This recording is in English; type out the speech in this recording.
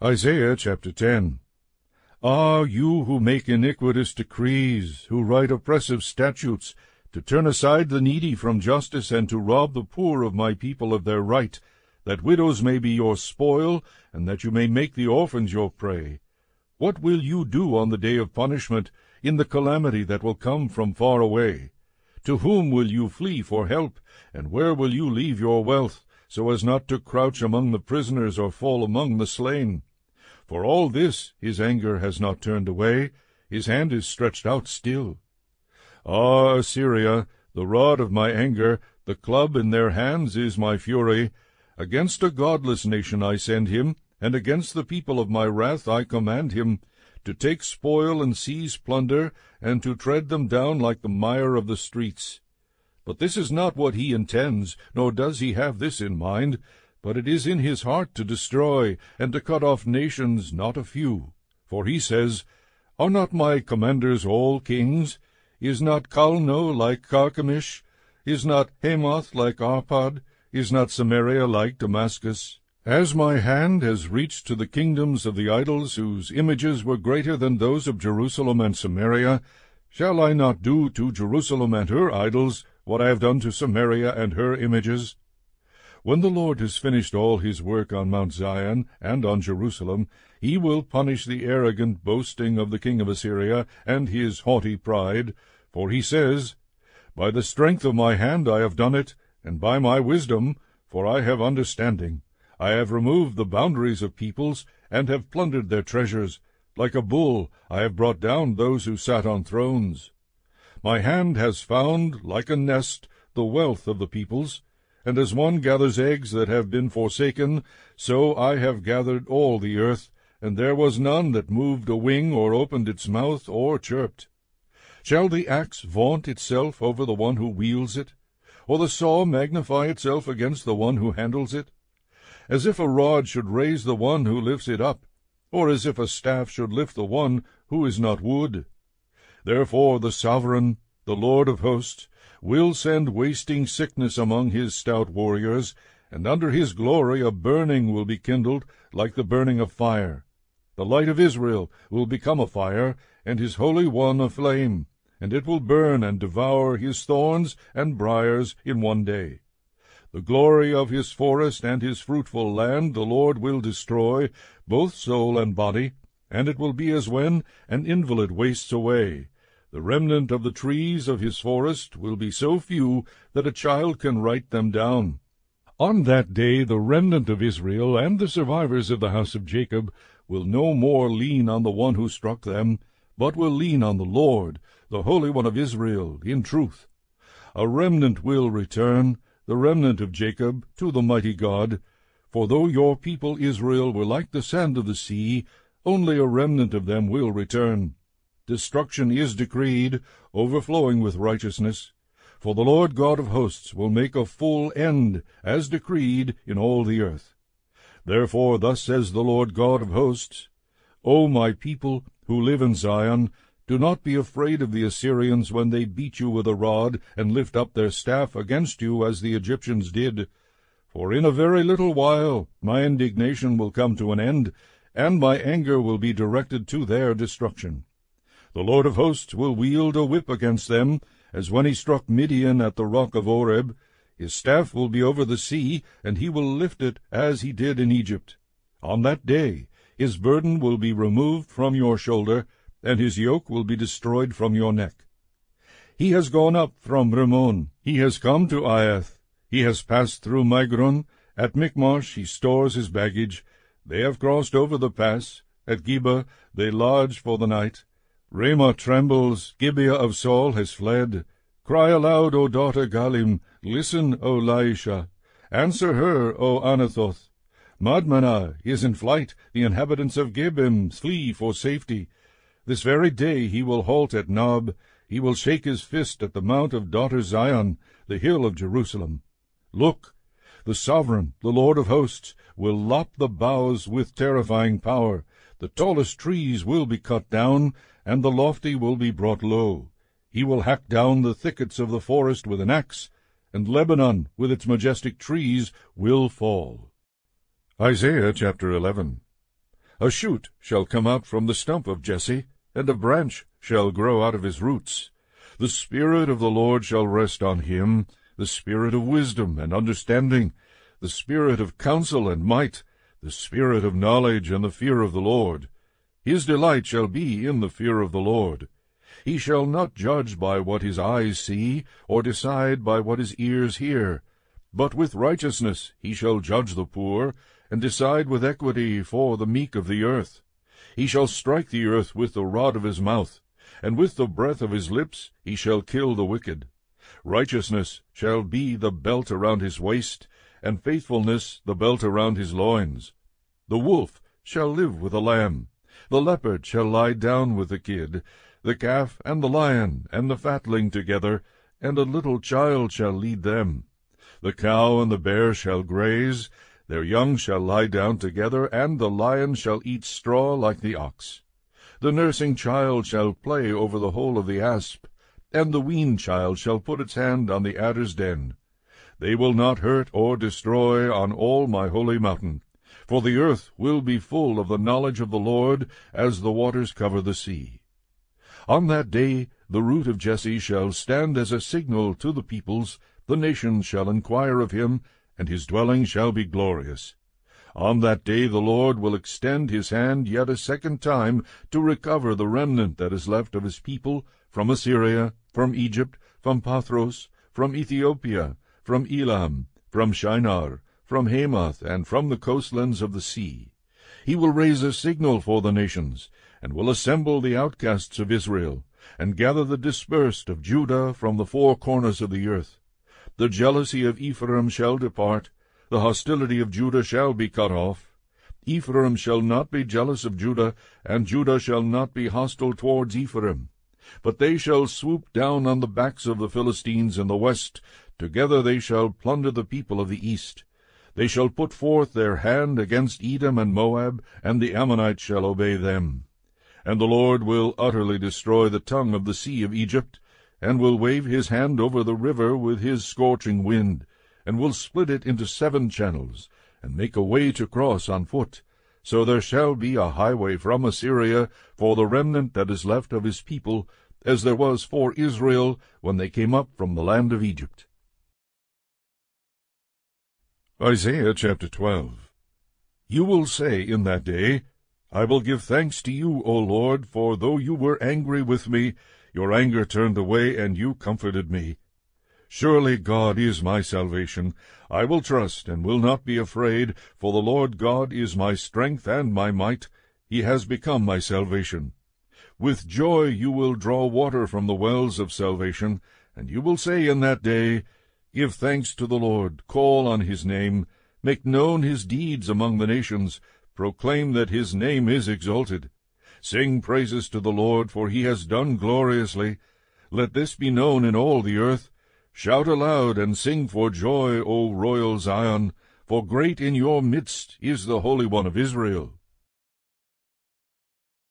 Isaiah chapter 10. Ah, you who make iniquitous decrees, who write oppressive statutes, to turn aside the needy from justice, and to rob the poor of my people of their right, that widows may be your spoil, and that you may make the orphans your prey. What will you do on the day of punishment, in the calamity that will come from far away? To whom will you flee for help, and where will you leave your wealth, so as not to crouch among the prisoners or fall among the slain? For all this his anger has not turned away, his hand is stretched out still. Ah, Assyria, the rod of my anger, the club in their hands is my fury. Against a godless nation I send him, and against the people of my wrath I command him, to take spoil and seize plunder, and to tread them down like the mire of the streets. But this is not what he intends, nor does he have this in mind, but it is in his heart to destroy, and to cut off nations, not a few. For he says, Are not my commanders all kings? Is not Calno like Carchemish? Is not Hamath like Arpad? Is not Samaria like Damascus? As my hand has reached to the kingdoms of the idols, whose images were greater than those of Jerusalem and Samaria, shall I not do to Jerusalem and her idols what I have done to Samaria and her images? When the Lord has finished all his work on Mount Zion and on Jerusalem, he will punish the arrogant boasting of the king of Assyria and his haughty pride. For he says, By the strength of my hand I have done it, and by my wisdom, for I have understanding. I have removed the boundaries of peoples, and have plundered their treasures. Like a bull I have brought down those who sat on thrones. My hand has found, like a nest, the wealth of the peoples. And as one gathers eggs that have been forsaken, so I have gathered all the earth, and there was none that moved a wing, or opened its mouth, or chirped. Shall the axe vaunt itself over the one who wields it, or the saw magnify itself against the one who handles it? As if a rod should raise the one who lifts it up, or as if a staff should lift the one who is not wood. Therefore the Sovereign, the Lord of hosts, will send wasting sickness among his stout warriors, and under his glory a burning will be kindled like the burning of fire. The light of Israel will become a fire, and his Holy One a flame, and it will burn and devour his thorns and briars in one day. The glory of his forest and his fruitful land the Lord will destroy, both soul and body, and it will be as when an invalid wastes away. The remnant of the trees of his forest will be so few that a child can write them down. On that day the remnant of Israel and the survivors of the house of Jacob will no more lean on the one who struck them, but will lean on the Lord, the Holy One of Israel, in truth. A remnant will return, the remnant of Jacob, to the mighty God. For though your people Israel were like the sand of the sea, only a remnant of them will return. Destruction is decreed, overflowing with righteousness. For the Lord God of hosts will make a full end, as decreed, in all the earth. Therefore thus says the Lord God of hosts, O my people, who live in Zion, do not be afraid of the Assyrians when they beat you with a rod, and lift up their staff against you as the Egyptians did. For in a very little while my indignation will come to an end, and my anger will be directed to their destruction. The Lord of hosts will wield a whip against them, as when he struck Midian at the rock of Oreb. His staff will be over the sea, and he will lift it as he did in Egypt. On that day his burden will be removed from your shoulder, and his yoke will be destroyed from your neck. He has gone up from Rimmon, he has come to Aiath, he has passed through Migron. At Michmash he stores his baggage. They have crossed over the pass. At Geba they lodge for the night. Ramah trembles, Gibeah of Saul has fled. Cry aloud, O daughter Galim, listen, O Laisha. Answer her, O Anathoth. Madmanah is in flight, the inhabitants of Gebim flee for safety. This very day he will halt at Nob, he will shake his fist at the mount of daughter Zion, the hill of Jerusalem. Look, the Sovereign, the Lord of hosts, will lop the boughs with terrifying power. The tallest trees will be cut down, and the lofty will be brought low. He will hack down the thickets of the forest with an axe, and Lebanon with its majestic trees will fall. Isaiah chapter 11. A shoot shall come out from the stump of Jesse, and a branch shall grow out of his roots. The Spirit of the Lord shall rest on him, the Spirit of wisdom and understanding, the Spirit of counsel and might, the Spirit of knowledge and the fear of the Lord. His delight shall be in the fear of the Lord. He shall not judge by what his eyes see, or decide by what his ears hear. But with righteousness he shall judge the poor, and decide with equity for the meek of the earth. He shall strike the earth with the rod of his mouth, and with the breath of his lips he shall kill the wicked. Righteousness shall be the belt around his waist, and faithfulness the belt around his loins. The wolf shall live with the lamb, the leopard shall lie down with the kid, the calf and the lion and the fatling together, and a little child shall lead them. The cow and the bear shall graze, their young shall lie down together, and the lion shall eat straw like the ox. The nursing child shall play over the hole of the asp, and the weaned child shall put its hand on the adder's den. They will not hurt or destroy on all my holy mountain, for the earth will be full of the knowledge of the Lord, as the waters cover the sea. On that day the root of Jesse shall stand as a signal to the peoples, the nations shall inquire of him, and his dwelling shall be glorious. On that day the Lord will extend his hand yet a second time to recover the remnant that is left of his people from Assyria, from Egypt, from Pathros, from Ethiopia, from Elam, from Shinar, from Hamath, and from the coastlands of the sea. He will raise a signal for the nations, and will assemble the outcasts of Israel, and gather the dispersed of Judah from the four corners of the earth. The jealousy of Ephraim shall depart, the hostility of Judah shall be cut off. Ephraim shall not be jealous of Judah, and Judah shall not be hostile towards Ephraim. But they shall swoop down on the backs of the Philistines in the west, together they shall plunder the people of the east. They shall put forth their hand against Edom and Moab, and the Ammonites shall obey them. And the Lord will utterly destroy the tongue of the sea of Egypt, and will wave his hand over the river with his scorching wind, and will split it into 7 channels, and make a way to cross on foot. So there shall be a highway from Assyria for the remnant that is left of his people, as there was for Israel when they came up from the land of Egypt. Isaiah chapter 12. You will say in that day, I will give thanks to you, O Lord, for though you were angry with me, your anger turned away, and you comforted me. Surely God is my salvation. I will trust, and will not be afraid, for the Lord God is my strength and my might. He has become my salvation. With joy you will draw water from the wells of salvation, and you will say in that day, Give thanks to the Lord, call on his name, make known his deeds among the nations, proclaim that his name is exalted. Sing praises to the Lord, for he has done gloriously. Let this be known in all the earth. Shout aloud and sing for joy, O royal Zion, for great in your midst is the Holy One of Israel.